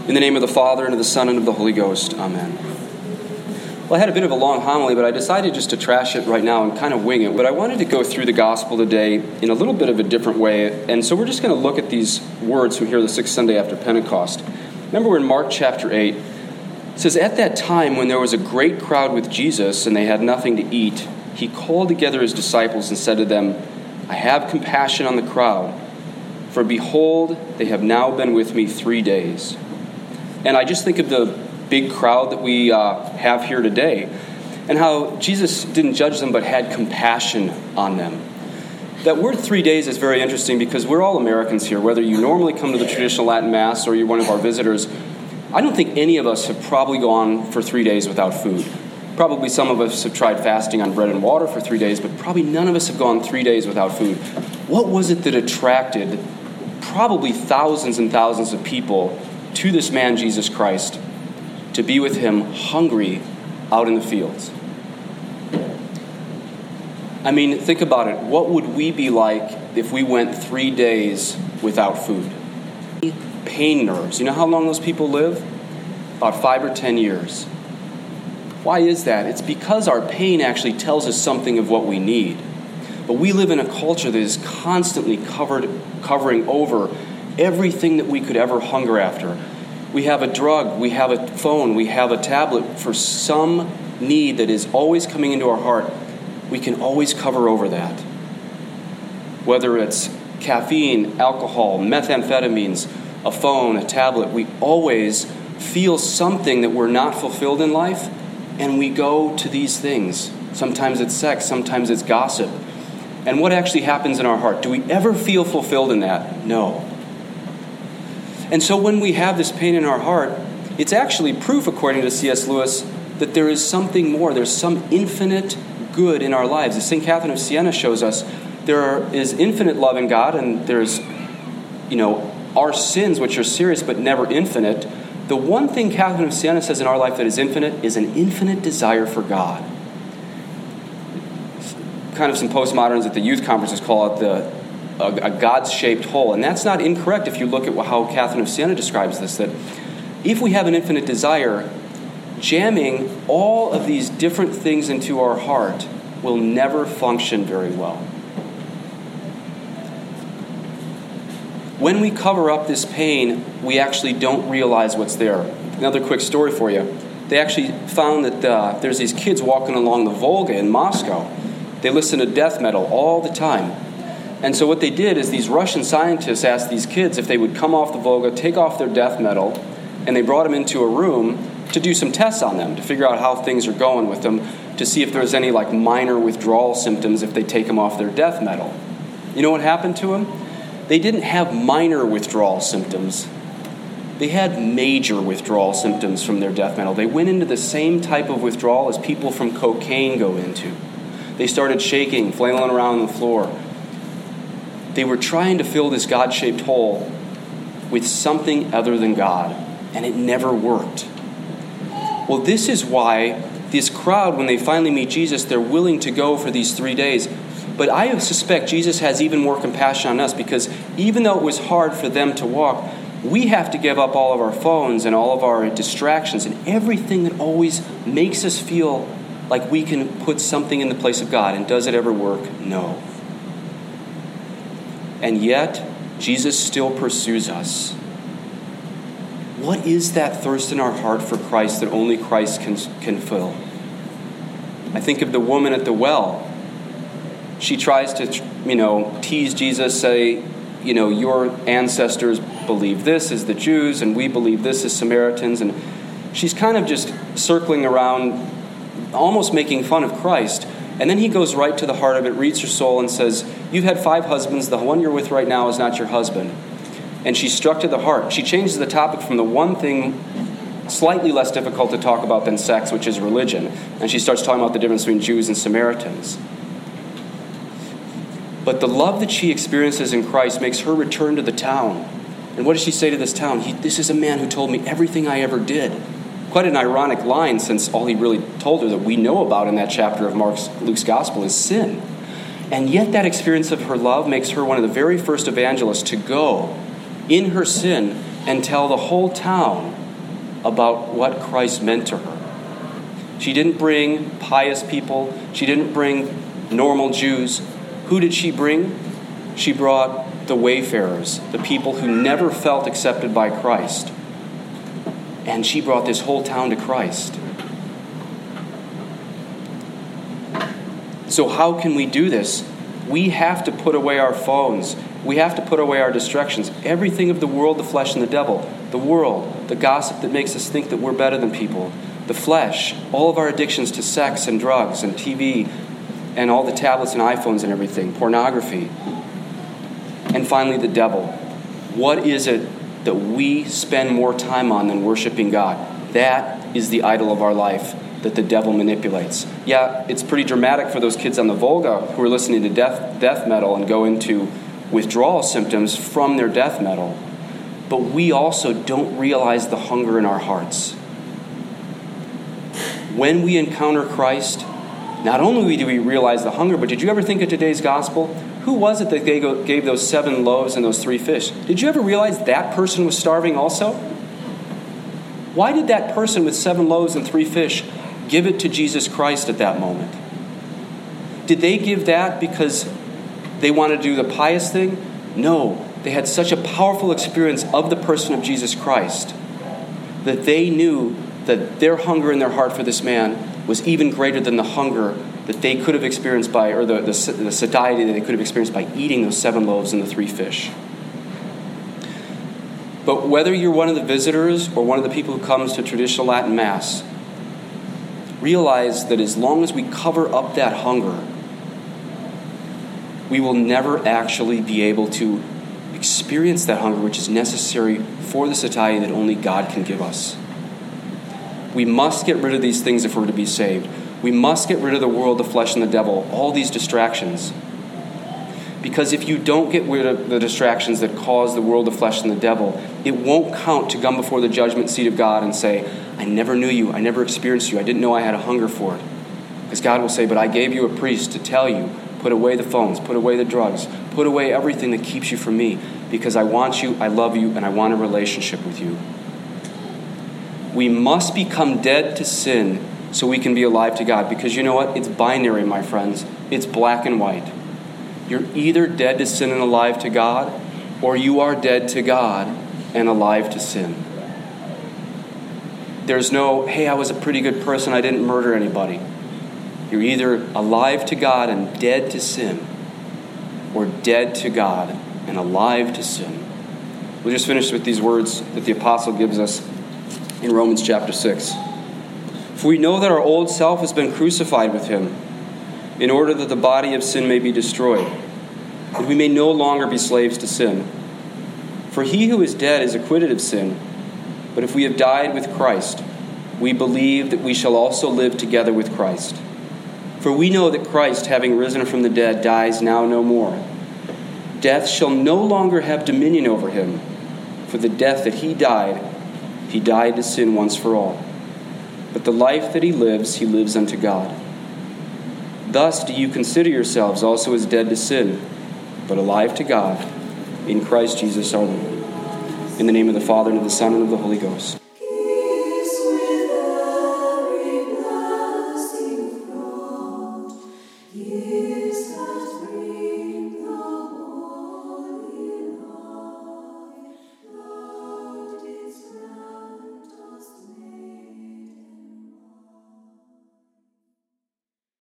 In the name of the Father, and of the Son, and of the Holy Ghost. Amen. Well, I had a bit of a long homily, but I decided just to trash it right now and kind of wing it. But I wanted to go through the gospel today in a little bit of a different way. And so we're just going to look at these words from here, the sixth Sunday after Pentecost. Remember, we're in Mark chapter 8. It says, "At that time, when there was a great crowd with Jesus, and they had nothing to eat, he called together his disciples and said to them, 'I have compassion on the crowd, for behold, they have now been with me 3 days.'" And I just think of the big crowd that we have here today, and how Jesus didn't judge them but had compassion on them. That word 3 days is very interesting because we're all Americans here. Whether you normally come to the traditional Latin Mass or you're one of our visitors, I don't think any of us have probably gone for 3 days without food. Probably some of us have tried fasting on bread and water for 3 days, but probably none of us have gone 3 days without food. What was it that attracted probably thousands and thousands of people to this man, Jesus Christ, to be with him hungry out in the fields? I mean, think about it. What would we be like if we went 3 days without food? Pain nerves. You know how long those people live? About 5 or 10 years. Why is that? It's because our pain actually tells us something of what we need. But we live in a culture that is constantly covering over everything that we could ever hunger after. We have a drug, we have a phone, we have a tablet for some need that is always coming into our heart. We can always cover over that. Whether it's caffeine, alcohol, methamphetamines, a phone, a tablet, we always feel something that we're not fulfilled in life, and we go to these things. Sometimes it's sex, sometimes it's gossip. And what actually happens in our heart? Do we ever feel fulfilled in that? No. And so when we have this pain in our heart, it's actually proof, according to C.S. Lewis, that there is something more. There's some infinite good in our lives. As St. Catherine of Siena shows us, there is infinite love in God, and there's, our sins, which are serious but never infinite. The one thing Catherine of Siena says in our life that is infinite is an infinite desire for God. Kind of some postmoderns at the youth conferences call it a God-shaped hole. And that's not incorrect if you look at how Catherine of Siena describes this, that if we have an infinite desire, jamming all of these different things into our heart will never function very well. When we cover up this pain, we actually don't realize what's there. Another quick story for you. They actually found that there's these kids walking along the Volga in Moscow. They listen to death metal all the time. And so what they did is these Russian scientists asked these kids if they would come off the Volga, take off their death metal, and they brought them into a room to do some tests on them, to figure out how things are going with them, to see if there's any minor withdrawal symptoms if they take them off their death metal. You know what happened to them? They didn't have minor withdrawal symptoms. They had major withdrawal symptoms from their death metal. They went into the same type of withdrawal as people from cocaine go into. They started shaking, flailing around on the floor. They were trying to fill this God-shaped hole with something other than God, and it never worked. Well, this is why this crowd, when they finally meet Jesus, they're willing to go for these 3 days. But I suspect Jesus has even more compassion on us, because even though it was hard for them to walk, we have to give up all of our phones and all of our distractions and everything that always makes us feel like we can put something in the place of God. And does it ever work? No. And yet, Jesus still pursues us. What is that thirst in our heart for Christ that only Christ can fill? I think of the woman at the well. She tries to, tease Jesus, say, your ancestors believe this as the Jews, and we believe this as Samaritans. And she's kind of just circling around, almost making fun of Christ. And then he goes right to the heart of it, reads her soul, and says, "You've had 5 husbands. The one you're with right now is not your husband." And she's struck to the heart. She changes the topic from the one thing slightly less difficult to talk about than sex, which is religion. And she starts talking about the difference between Jews and Samaritans. But the love that she experiences in Christ makes her return to the town. And what does she say to this town? This is a man who told me everything I ever did. Quite an ironic line, since all he really told her that we know about in that chapter of Luke's Gospel is sin. And yet that experience of her love makes her one of the very first evangelists to go in her sin and tell the whole town about what Christ meant to her. She didn't bring pious people. She didn't bring normal Jews. Who did she bring? She brought the wayfarers, the people who never felt accepted by Christ. And she brought this whole town to Christ. So how can we do this? We have to put away our phones. We have to put away our distractions. Everything of the world, the flesh, and the devil. The world, the gossip that makes us think that we're better than people. The flesh, all of our addictions to sex and drugs and TV and all the tablets and iPhones and everything. Pornography. And finally, the devil. What is it that we spend more time on than worshiping God? That is the idol of our life that the devil manipulates. Yeah, it's pretty dramatic for those kids on the Volga who are listening to death metal and go into withdrawal symptoms from their death metal. But we also don't realize the hunger in our hearts. When we encounter Christ, not only do we realize the hunger, but did you ever think of today's gospel? Who was it that they gave those 7 loaves and those 3 fish? Did you ever realize that person was starving also? Why did that person with 7 loaves and 3 fish give it to Jesus Christ at that moment? Did they give that because they wanted to do the pious thing? No. They had such a powerful experience of the person of Jesus Christ that they knew that their hunger in their heart for this man was even greater than the hunger that they could have experienced by, or the satiety that they could have experienced by eating those 7 loaves and the 3 fish. But whether you're one of the visitors or one of the people who comes to traditional Latin Mass, realize that as long as we cover up that hunger, we will never actually be able to experience that hunger which is necessary for the satiety that only God can give us. We must get rid of these things if we're to be saved. We must get rid of the world, the flesh, and the devil, all these distractions. Because if you don't get rid of the distractions that cause the world, the flesh, and the devil, it won't count to come before the judgment seat of God and say, I never knew you, I never experienced you, I didn't know I had a hunger for it. Because God will say, but I gave you a priest to tell you, put away the phones, put away the drugs, put away everything that keeps you from me, because I want you, I love you, and I want a relationship with you. We must become dead to sin so we can be alive to God. Because you know what? It's binary, my friends. It's black and white. You're either dead to sin and alive to God, or you are dead to God and alive to sin. There's no, hey, I was a pretty good person, I didn't murder anybody. You're either alive to God and dead to sin, or dead to God and alive to sin. We'll just finish with these words that the apostle gives us in Romans chapter 6. For we know that our old self has been crucified with him, in order that the body of sin may be destroyed, that we may no longer be slaves to sin. For he who is dead is acquitted of sin. But if we have died with Christ, we believe that we shall also live together with Christ. For we know that Christ, having risen from the dead, dies now no more. Death shall no longer have dominion over him. For the death that he died to sin once for all. But the life that he lives unto God. Thus do you consider yourselves also as dead to sin, but alive to God in Christ Jesus our Lord. In the name of the Father, and of the Son, and of the Holy Ghost.